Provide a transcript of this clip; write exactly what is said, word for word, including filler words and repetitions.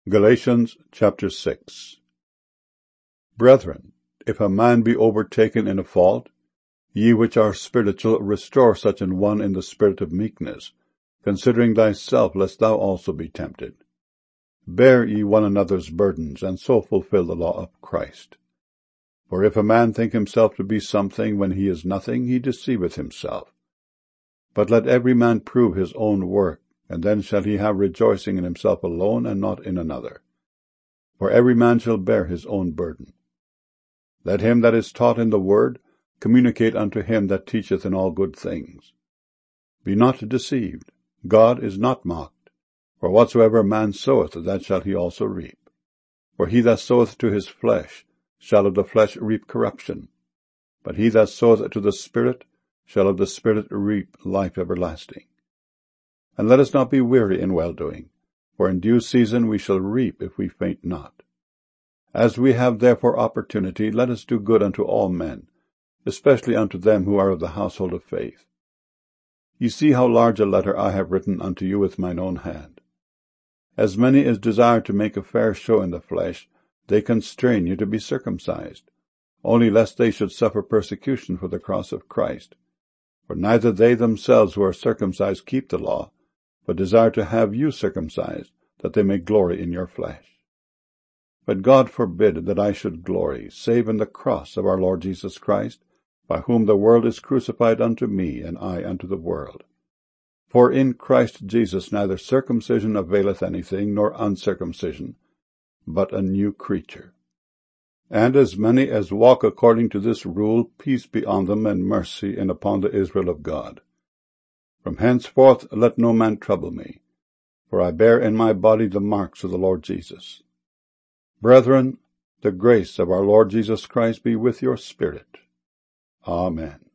Galatians chapter six. Brethren, if a man be overtaken in a fault, ye which are spiritual, restore such an one in the spirit of meekness, considering thyself, lest thou also be tempted. Bear ye one another's burdens, and so fulfill the law of Christ. For if a man think himself to be something when he is nothing, he deceiveth himself. But let every man prove his own work, and then shall he have rejoicing in himself alone, and not in another. For every man shall bear his own burden. Let him that is taught in the word communicate unto him that teacheth in all good things. Be not deceived, God is not mocked. For whatsoever a man soweth, that shall he also reap. For he that soweth to his flesh shall of the flesh reap corruption, but he that soweth to the Spirit shall of the Spirit reap life everlasting. And let us not be weary in well-doing, for in due season we shall reap if we faint not. As we have therefore opportunity, let us do good unto all men, especially unto them who are of the household of faith. Ye see how large a letter I have written unto you with mine own hand. As many as desire to make a fair show in the flesh, they constrain you to be circumcised, only lest they should suffer persecution for the cross of Christ. For neither they themselves who are circumcised keep the law, but desire to have you circumcised, that they may glory in your flesh. But God forbid that I should glory, save in the cross of our Lord Jesus Christ, by whom the world is crucified unto me, and I unto the world. For in Christ Jesus neither circumcision availeth anything, nor uncircumcision, but a new creature. And as many as walk according to this rule, peace be on them, and mercy, and upon the Israel of God. From henceforth let no man trouble me, for I bear in my body the marks of the Lord Jesus. Brethren, the grace of our Lord Jesus Christ be with your spirit. Amen.